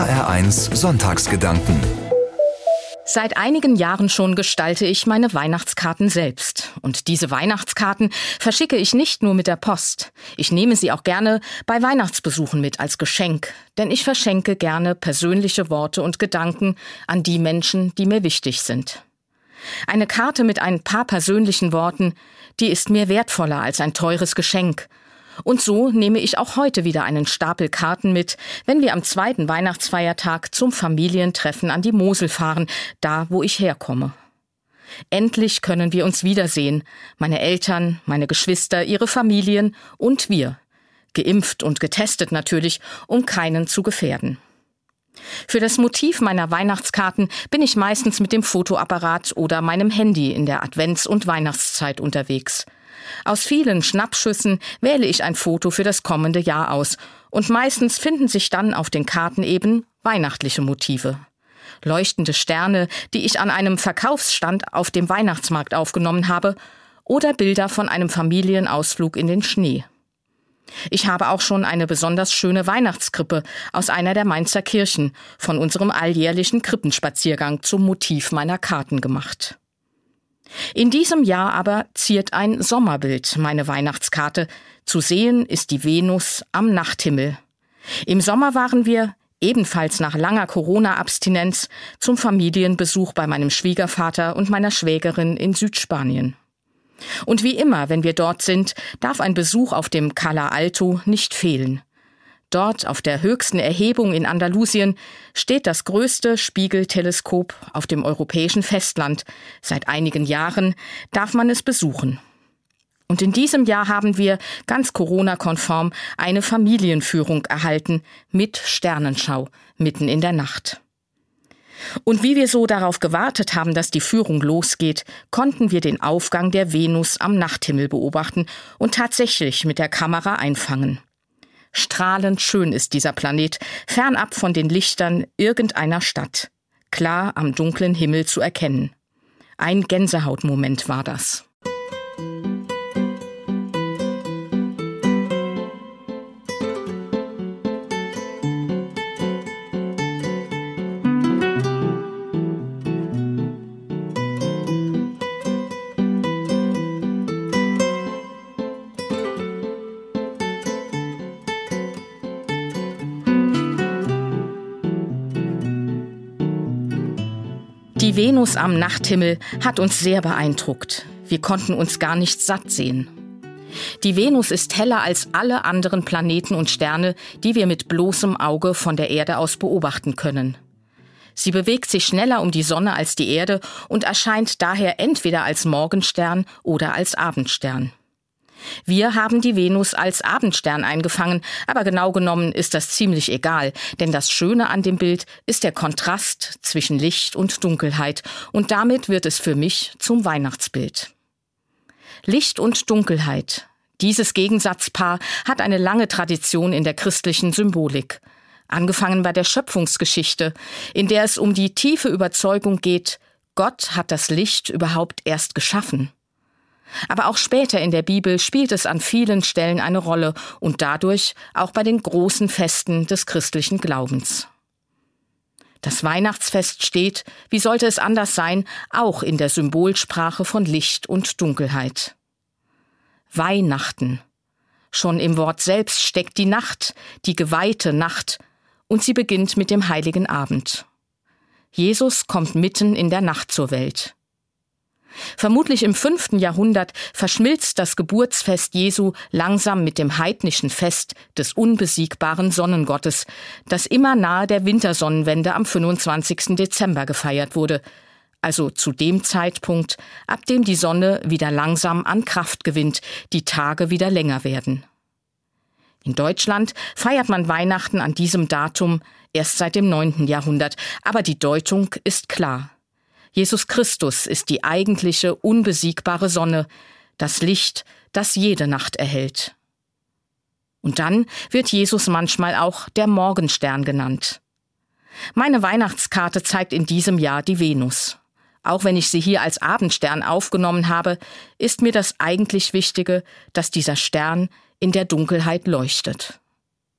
HR1 Sonntagsgedanken. Seit einigen Jahren schon gestalte ich meine Weihnachtskarten selbst. Und diese Weihnachtskarten verschicke ich nicht nur mit der Post. Ich nehme sie auch gerne bei Weihnachtsbesuchen mit als Geschenk. Denn ich verschenke gerne persönliche Worte und Gedanken an die Menschen, die mir wichtig sind. Eine Karte mit ein paar persönlichen Worten, die ist mir wertvoller als ein teures Geschenk. Und so nehme ich auch heute wieder einen Stapel Karten mit, wenn wir am zweiten Weihnachtsfeiertag zum Familientreffen an die Mosel fahren, da wo ich herkomme. Endlich können wir uns wiedersehen, meine Eltern, meine Geschwister, ihre Familien und wir. Geimpft und getestet natürlich, um keinen zu gefährden. Für das Motiv meiner Weihnachtskarten bin ich meistens mit dem Fotoapparat oder meinem Handy in der Advents- und Weihnachtszeit unterwegs. Aus vielen Schnappschüssen wähle ich ein Foto für das kommende Jahr aus und meistens finden sich dann auf den Karten eben weihnachtliche Motive. Leuchtende Sterne, die ich an einem Verkaufsstand auf dem Weihnachtsmarkt aufgenommen habe, oder Bilder von einem Familienausflug in den Schnee. Ich habe auch schon eine besonders schöne Weihnachtskrippe aus einer der Mainzer Kirchen von unserem alljährlichen Krippenspaziergang zum Motiv meiner Karten gemacht. In diesem Jahr aber ziert ein Sommerbild meine Weihnachtskarte. Zu sehen ist die Venus am Nachthimmel. Im Sommer waren wir, ebenfalls nach langer Corona-Abstinenz, zum Familienbesuch bei meinem Schwiegervater und meiner Schwägerin in Südspanien. Und wie immer, wenn wir dort sind, darf ein Besuch auf dem Cala Alto nicht fehlen. Dort, auf der höchsten Erhebung in Andalusien, steht das größte Spiegelteleskop auf dem europäischen Festland. Seit einigen Jahren darf man es besuchen. Und in diesem Jahr haben wir, ganz Corona-konform, eine Familienführung erhalten mit Sternenschau mitten in der Nacht. Und wie wir so darauf gewartet haben, dass die Führung losgeht, konnten wir den Aufgang der Venus am Nachthimmel beobachten und tatsächlich mit der Kamera einfangen. Strahlend schön ist dieser Planet, fernab von den Lichtern irgendeiner Stadt, klar am dunklen Himmel zu erkennen. Ein Gänsehautmoment war das. Die Venus am Nachthimmel hat uns sehr beeindruckt. Wir konnten uns gar nicht satt sehen. Die Venus ist heller als alle anderen Planeten und Sterne, die wir mit bloßem Auge von der Erde aus beobachten können. Sie bewegt sich schneller um die Sonne als die Erde und erscheint daher entweder als Morgenstern oder als Abendstern. Wir haben die Venus als Abendstern eingefangen, aber genau genommen ist das ziemlich egal, denn das Schöne an dem Bild ist der Kontrast zwischen Licht und Dunkelheit und damit wird es für mich zum Weihnachtsbild. Licht und Dunkelheit. Dieses Gegensatzpaar hat eine lange Tradition in der christlichen Symbolik. Angefangen bei der Schöpfungsgeschichte, in der es um die tiefe Überzeugung geht, Gott hat das Licht überhaupt erst geschaffen. Aber auch später in der Bibel spielt es an vielen Stellen eine Rolle und dadurch auch bei den großen Festen des christlichen Glaubens. Das Weihnachtsfest steht, wie sollte es anders sein, auch in der Symbolsprache von Licht und Dunkelheit. Weihnachten. Schon im Wort selbst steckt die Nacht, die geweihte Nacht, und sie beginnt mit dem Heiligen Abend. Jesus kommt mitten in der Nacht zur Welt. Vermutlich im 5. Jahrhundert verschmilzt das Geburtsfest Jesu langsam mit dem heidnischen Fest des unbesiegbaren Sonnengottes, das immer nahe der Wintersonnenwende am 25. Dezember gefeiert wurde, also zu dem Zeitpunkt, ab dem die Sonne wieder langsam an Kraft gewinnt, die Tage wieder länger werden. In Deutschland feiert man Weihnachten an diesem Datum erst seit dem 9. Jahrhundert, aber die Deutung ist klar. Jesus Christus ist die eigentliche, unbesiegbare Sonne, das Licht, das jede Nacht erhellt. Und dann wird Jesus manchmal auch der Morgenstern genannt. Meine Weihnachtskarte zeigt in diesem Jahr die Venus. Auch wenn ich sie hier als Abendstern aufgenommen habe, ist mir das eigentlich Wichtige, dass dieser Stern in der Dunkelheit leuchtet.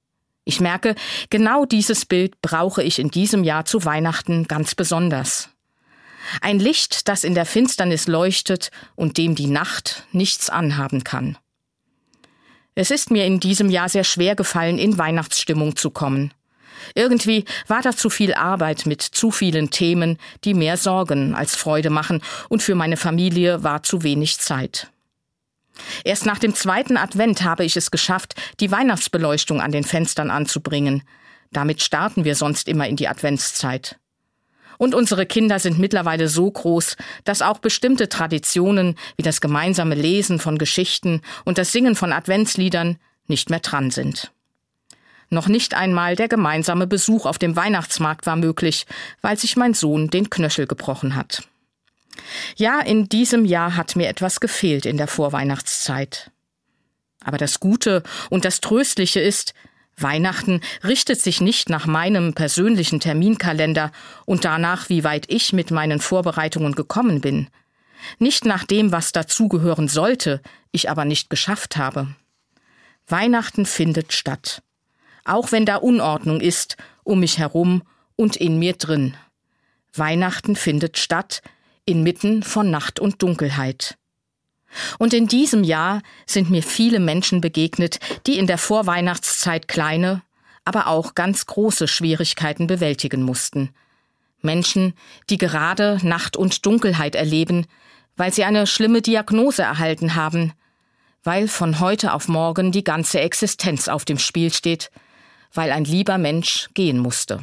Ich merke, genau dieses Bild brauche ich in diesem Jahr zu Weihnachten ganz besonders. Ein Licht, das in der Finsternis leuchtet und dem die Nacht nichts anhaben kann. Es ist mir in diesem Jahr sehr schwer gefallen, in Weihnachtsstimmung zu kommen. Irgendwie war da zu viel Arbeit mit zu vielen Themen, die mehr Sorgen als Freude machen, und für meine Familie war zu wenig Zeit. Erst nach dem 2. Advent habe ich es geschafft, die Weihnachtsbeleuchtung an den Fenstern anzubringen. Damit starten wir sonst immer in die Adventszeit. Und unsere Kinder sind mittlerweile so groß, dass auch bestimmte Traditionen wie das gemeinsame Lesen von Geschichten und das Singen von Adventsliedern nicht mehr dran sind. Noch nicht einmal der gemeinsame Besuch auf dem Weihnachtsmarkt war möglich, weil sich mein Sohn den Knöchel gebrochen hat. Ja, in diesem Jahr hat mir etwas gefehlt in der Vorweihnachtszeit. Aber das Gute und das Tröstliche ist, Weihnachten richtet sich nicht nach meinem persönlichen Terminkalender und danach, wie weit ich mit meinen Vorbereitungen gekommen bin. Nicht nach dem, was dazugehören sollte, ich aber nicht geschafft habe. Weihnachten findet statt. Auch wenn da Unordnung ist, um mich herum und in mir drin. Weihnachten findet statt, inmitten von Nacht und Dunkelheit. Und in diesem Jahr sind mir viele Menschen begegnet, die in der Vorweihnachtszeit kleine, aber auch ganz große Schwierigkeiten bewältigen mussten. Menschen, die gerade Nacht und Dunkelheit erleben, weil sie eine schlimme Diagnose erhalten haben, weil von heute auf morgen die ganze Existenz auf dem Spiel steht, weil ein lieber Mensch gehen musste.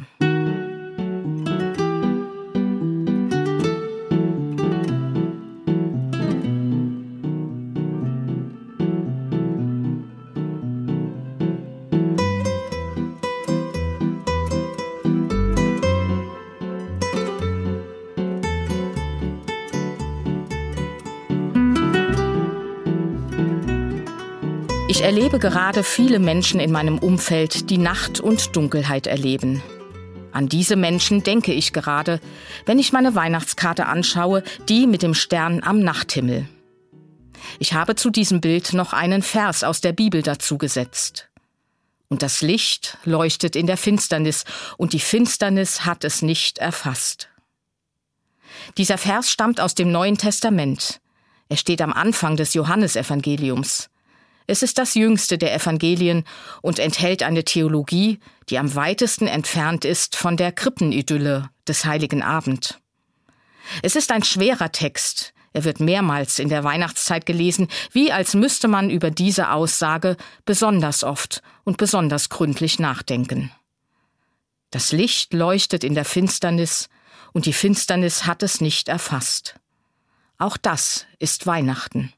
Ich erlebe gerade viele Menschen in meinem Umfeld, die Nacht und Dunkelheit erleben. An diese Menschen denke ich gerade, wenn ich meine Weihnachtskarte anschaue, die mit dem Stern am Nachthimmel. Ich habe zu diesem Bild noch einen Vers aus der Bibel dazu gesetzt. Und das Licht leuchtet in der Finsternis, und die Finsternis hat es nicht erfasst. Dieser Vers stammt aus dem Neuen Testament. Er steht am Anfang des Johannesevangeliums. Es ist das jüngste der Evangelien und enthält eine Theologie, die am weitesten entfernt ist von der Krippenidylle des Heiligen Abend. Es ist ein schwerer Text. Er wird mehrmals in der Weihnachtszeit gelesen, wie als müsste man über diese Aussage besonders oft und besonders gründlich nachdenken. Das Licht leuchtet in der Finsternis, und die Finsternis hat es nicht erfasst. Auch das ist Weihnachten.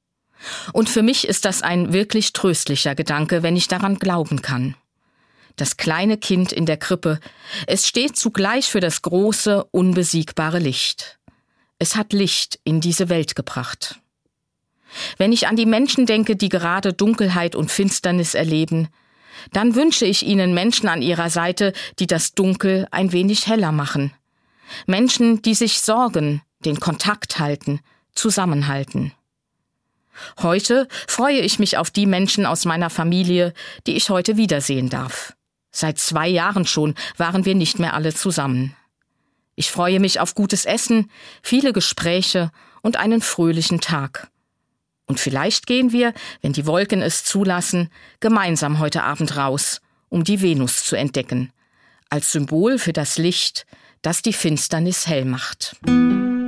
Und für mich ist das ein wirklich tröstlicher Gedanke, wenn ich daran glauben kann. Das kleine Kind in der Krippe, es steht zugleich für das große, unbesiegbare Licht. Es hat Licht in diese Welt gebracht. Wenn ich an die Menschen denke, die gerade Dunkelheit und Finsternis erleben, dann wünsche ich ihnen Menschen an ihrer Seite, die das Dunkel ein wenig heller machen. Menschen, die sich sorgen, den Kontakt halten, zusammenhalten. Heute freue ich mich auf die Menschen aus meiner Familie, die ich heute wiedersehen darf. Seit 2 Jahren schon waren wir nicht mehr alle zusammen. Ich freue mich auf gutes Essen, viele Gespräche und einen fröhlichen Tag. Und vielleicht gehen wir, wenn die Wolken es zulassen, gemeinsam heute Abend raus, um die Venus zu entdecken, als Symbol für das Licht, das die Finsternis hell macht.